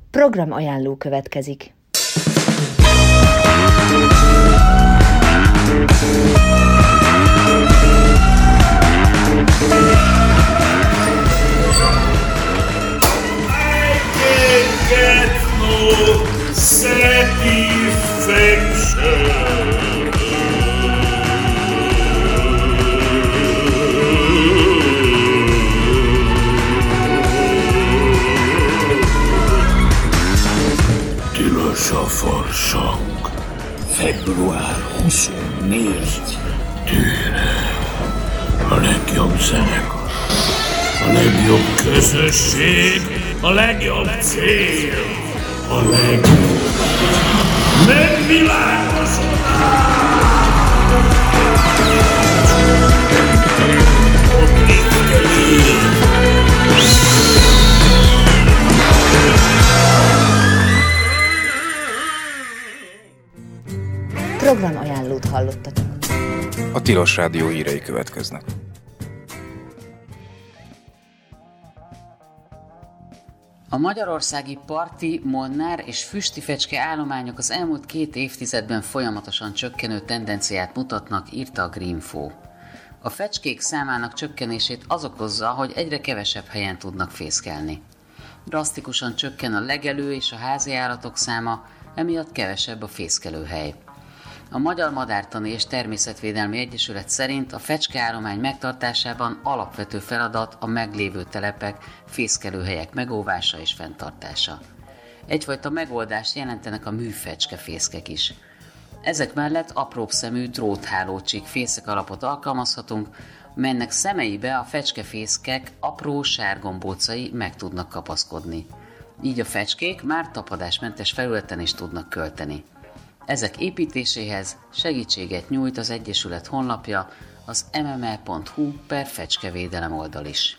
Program ajánló következik. Tilos a farsang. Február 24. Tűre. A legjobb zenekar. A legjobb közösség. A legjobb cél. A legjobb megvilágosodás. Programajánlót hallottatok. A Tilos Rádió hírei következnek. A magyarországi parti, molnár és füstifecske állományok az elmúlt 2 évtizedben folyamatosan csökkenő tendenciát mutatnak, írta a Greenfo. A fecskék számának csökkenését az okozza, hogy egyre kevesebb helyen tudnak fészkelni. Drasztikusan csökken a legelő és a házi állatok száma, emiatt kevesebb a fészkelőhely. A Magyar Madártani és Természetvédelmi Egyesület szerint a fecskeállomány megtartásában alapvető feladat a meglévő telepek, fészkelőhelyek megóvása és fenntartása. Egyfajta megoldást jelentenek a műfecskefészkek is. Ezek mellett apróbb szemű dróthálócsík fészek alapot alkalmazhatunk, melynek szemeibe a fecskefészkek apró sárgombócai meg tudnak kapaszkodni. Így a fecskék már tapadásmentes felületen is tudnak költeni. Ezek építéséhez segítséget nyújt az Egyesület honlapja, az mme.hu/fecskevédelem oldal is.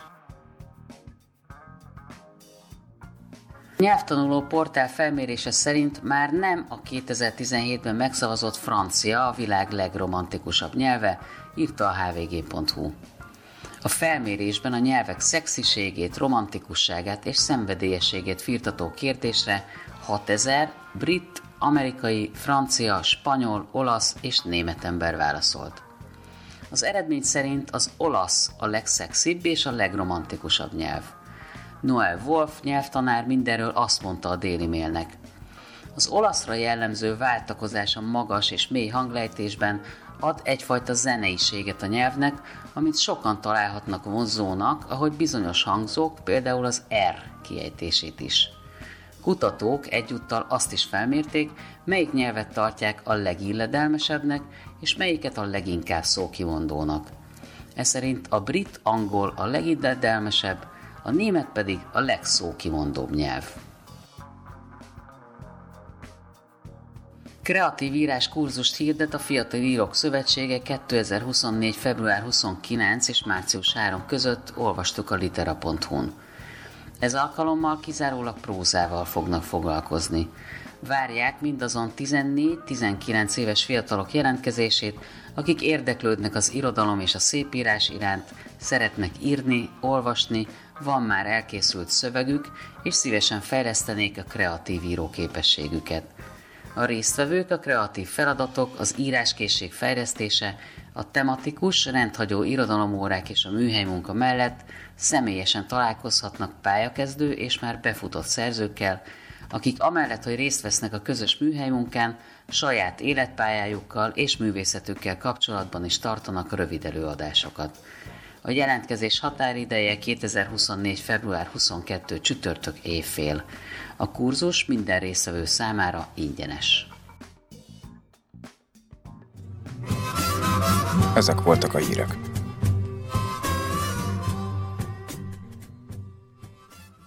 A nyelvtanuló portál felmérése szerint már nem a 2017-ben megszavazott francia a világ legromantikusabb nyelve, írta a hvg.hu. A felmérésben a nyelvek szexiségét, romantikusságát és szenvedélyességét firtató kérdésre 6000 brit, amerikai, francia, spanyol, olasz és német ember válaszolt. Az eredmény szerint az olasz a legszexibb és a legromantikusabb nyelv. Noel Wolf nyelvtanár mindenről azt mondta a Daily Mailnek: az olaszra jellemző váltakozás a magas és mély hanglejtésben ad egyfajta zeneiséget a nyelvnek, amit sokan találhatnak vonzónak, ahogy bizonyos hangzók, például az R kiejtését is. Kutatók egyúttal azt is felmérték, melyik nyelvet tartják a legilledelmesebbnek, és melyiket a leginkább szókimondónak. Ez szerint a brit angol a legilledelmesebb, a német pedig a legszókimondóbb nyelv. Kreatív írás kurzust hirdet a Fiatal Írók Szövetsége 2024. február 29 és március 3 között, olvastuk a litera.hu-n. Ez alkalommal kizárólag prózával fognak foglalkozni. Várják mindazon 14-19 éves fiatalok jelentkezését, akik érdeklődnek az irodalom és a szépírás iránt, szeretnek írni, olvasni, van már elkészült szövegük, és szívesen fejlesztenék a kreatív íróképességüket. A résztvevők a kreatív feladatok, az íráskészség fejlesztése, a tematikus, rendhagyó irodalomórák és a műhelymunka mellett személyesen találkozhatnak pályakezdő és már befutott szerzőkkel, akik amellett, hogy részt vesznek a közös műhelymunkán, saját életpályájukkal és művészetükkel kapcsolatban is tartanak rövid előadásokat. A jelentkezés határideje 2024. február 22. csütörtök éjfél. A kurzus minden résztvevő számára ingyenes. Ezek voltak a hírek.